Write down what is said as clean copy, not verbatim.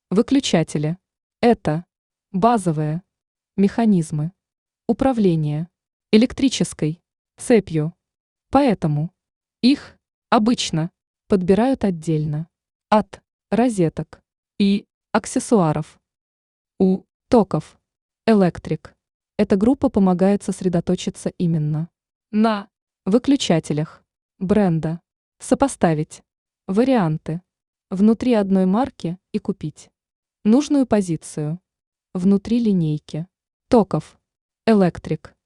Выключатели. Это базовые механизмы управления электрической цепью. Поэтому их обычно подбирают отдельно от розеток и аксессуаров. У токов электрик эта группа помогает сосредоточиться именно на выключателях бренда, сопоставить варианты внутри одной марки и купить нужную позицию внутри линейки токов электрик.